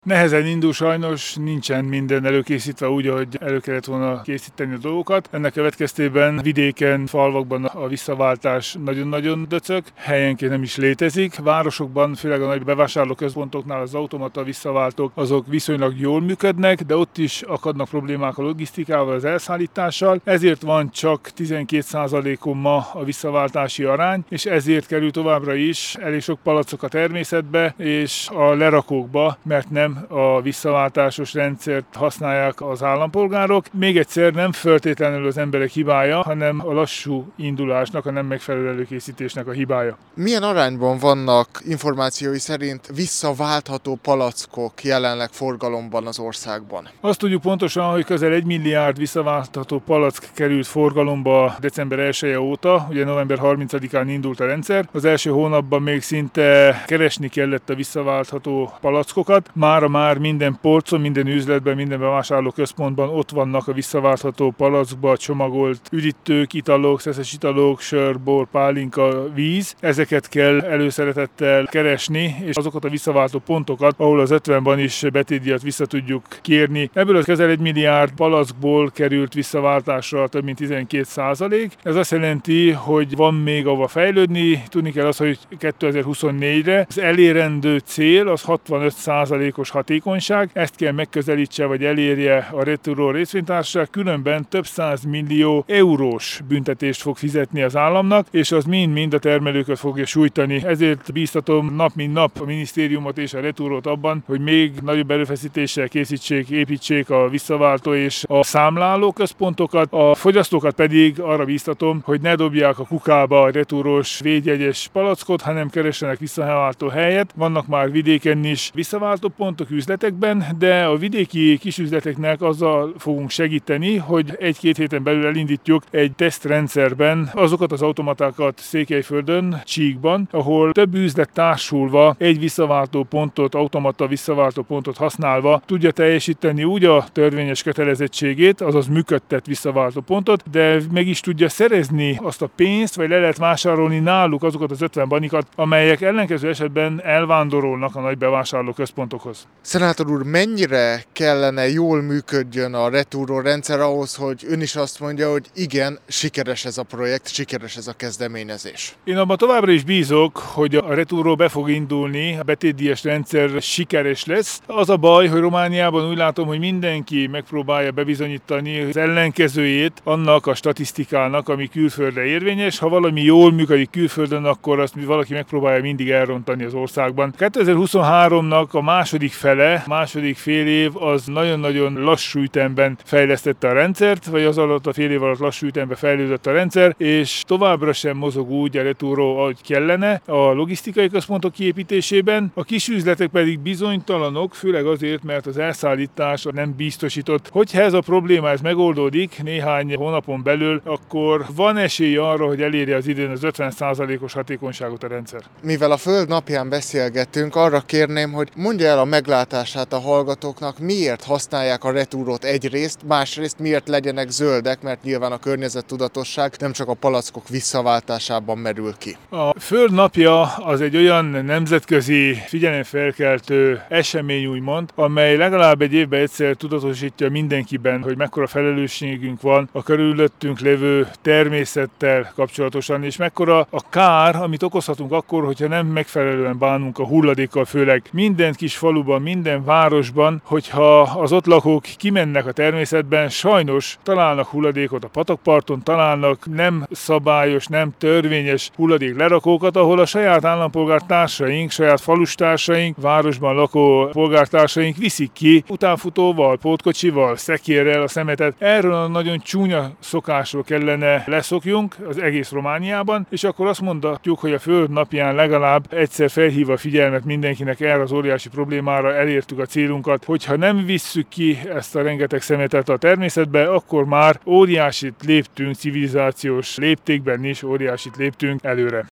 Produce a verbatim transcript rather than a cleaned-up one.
Nehezen indul sajnos, nincsen minden előkészítve úgy, ahogy elő kellett volna készíteni a dolgokat. Ennek következtében vidéken, falvakban a visszaváltás nagyon-nagyon döcög, helyenként nem is létezik. Városokban, főleg a nagy bevásárlóközpontoknál az automata visszaváltók azok viszonylag jól működnek, de ott is akadnak problémák a logisztikával, az elszállítással. Ezért van csak tizenkét százalékon ma a visszaváltási arány, és ezért kerül továbbra is elég sok palackok a természetbe és a lerakókba, mert nem a visszaváltásos rendszert használják az állampolgárok. Még egyszer nem feltétlenül az emberek hibája, hanem a lassú indulásnak, a nem megfelelő előkészítésnek a hibája. Milyen arányban vannak információi szerint visszaváltható palackok jelenleg forgalomban az országban? Azt tudjuk pontosan, hogy közel egy milliárd visszaváltható palack került forgalomba december elseje óta, ugye november harmincadikán indult a rendszer. Az első hónapban még szinte keresni kellett a visszaváltható palackokat. Mára már minden polcon, minden üzletben, minden bevásárlóközpontban ott vannak a visszaváltható palackba csomagolt üdítők, italok, szeszes italok, sör, bor, pálinka, víz. Ezeket kell előszeretettel keresni, és azokat a visszaváltó pontokat, ahol az ötvenben is betétdíjat vissza tudjuk kérni. Ebből az közel egy milliárd palackból került visszaváltásra több mint tizenkét százalék. Ez azt jelenti, hogy van még ahova fejlődni. Tudni kell azt, hogy kétezer-huszonnégyre az elérendő cél az hatvanöt százalékos hatékonyság. Ezt kell megközelítse vagy elérje a Returo részvénytársaság, különben több száz millió eurós büntetést fog fizetni az államnak, és az mind-mind a termelőket fogja sújtani. Ezért bíztatom nap mint nap a minisztériumot és a Returót abban, hogy még nagyobb erőfeszítéssel készítsék, építsék a visszaváltó és a számláló központokat. A fogyasztókat pedig arra bíztatom, hogy ne dobják a kukába a retúrós védjegyes palackot, hanem keressenek visszaváltó helyet. Vannak már vidéken is visszaváltó pontok üzletekben, de a vidéki kisüzleteknek azzal fogunk segíteni, hogy egy-két héten belül elindítjuk egy tesztrendszerben azokat az automatákat Székelyföldön, Csíkban, ahol több üzlet társulva egy visszaváltó pontot, automata visszaváltó pontot használva tudja teljesíteni úgy a törvényes kötelezettségét, azaz működtet visszaváltó pontot, de meg is tudja szerezni azt a pénzt, vagy le lehet vásárolni náluk azokat az ötven banikat, amelyek ellenkező esetben elvándorolnak a nagy bevásárlóközpontokhoz. Szenátor úr, mennyire kellene jól működjön a Returo rendszer ahhoz, hogy ön is azt mondja, hogy igen, sikeres ez a projekt, sikeres ez a kezdeményezés? Én abban továbbra is bízok, hogy a Returo be fog indulni, a betétdíjas rendszer sikeres lesz. Az a baj, hogy Romániában úgy látom, hogy mindenki megpróbálja bebizonyítani az ellenkezőjét annak a statisztikának, ami külföldre érvényes. Ha valami jól működik külföldön, akkor azt valaki megpróbálja mindig elrontani az országban. kétezer-huszonháromnak a második fele, második fél év az nagyon-nagyon lassú ütemben fejlesztette a rendszert, vagy az alatt a fél év alatt lassú ütemben fejlődött a rendszer, és továbbra sem mozog úgy a Returo, ahogy kellene a logisztikai központok kiépítésében. A kisüzletek pedig bizonytalanok, főleg azért, mert az elszállítás nem biztosított. Hogyha ez a probléma ez megoldódik néhány hónapon belül, akkor van esély arra, hogy elérje az idén az ötven százalékos hatékonyságot a rendszer. Mivel a Föld napján beszélgettünk, arra kérném, hogy mondja el a meglátását a hallgatóknak, miért használják a Returót egyrészt, másrészt miért legyenek zöldek, mert nyilván a környezettudatosság nem csak a palackok visszaváltásában merül ki. A Föld napja az egy olyan nemzetközi figyelemfelkeltő esemény úgymond, amely legalább egy évben egyszer tudatosítja mindenkiben, hogy mekkora felelősségünk van a körülöttünk lévő természettel kapcsolatosan, és mekkora a kár, amit okozhatunk akkor, hogyha nem megfelelően bánunk a hulladékkal, főleg minden kis faluban, minden városban, hogyha az ott lakók kimennek a természetben, sajnos találnak hulladékot a patakparton, találnak nem szabályos, nem törvényes hulladék lerakókat, ahol a saját állampolgártársaink, saját falustársaink, városban lakó polgártársaink viszik ki utánfutóval, pótkocsival, szekérrel a szemetet. Erről a nagyon csúnya szokásról kellene leszokjunk az egész Romániában, és akkor azt mondhatjuk, hogy a Föld napján legalább egyszer felhív a figyelmet mindenkinek erre az óriási problémára, elértük a célunkat, hogyha nem visszük ki ezt a rengeteg szemetet a természetbe, akkor már óriásit léptünk, civilizációs léptékben is óriásit léptünk előre.